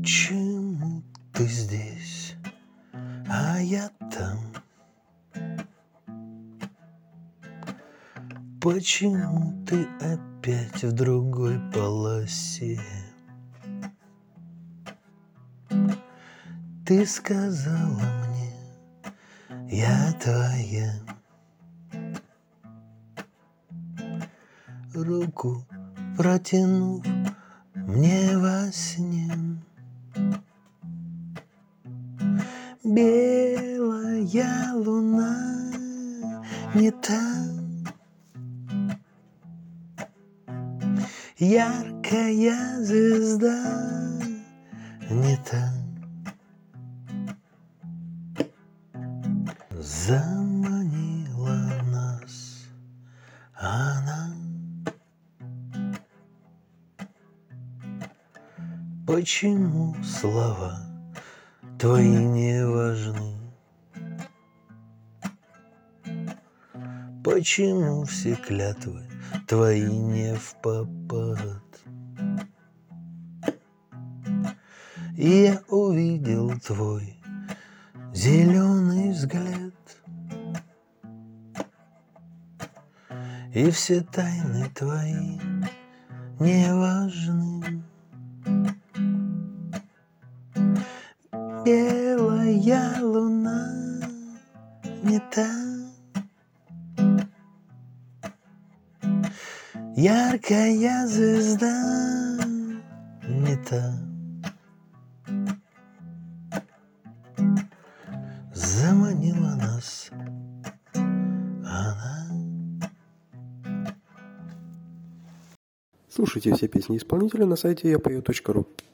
Почему ты здесь, а я там? Почему ты опять в другой полосе? Ты сказала мне, я твоя. Руку протянув мне во сне. Белая луна не та, яркая звезда не та. Заманила нас она. Почему слова твои не важны? Почему все клятвы твои не впопад? И я увидел твой зеленый взгляд, и все тайны твои не важны. Белая луна не та, яркая звезда не та. Заманила нас она. Слушайте все песни исполнителя на сайте yapою.ru.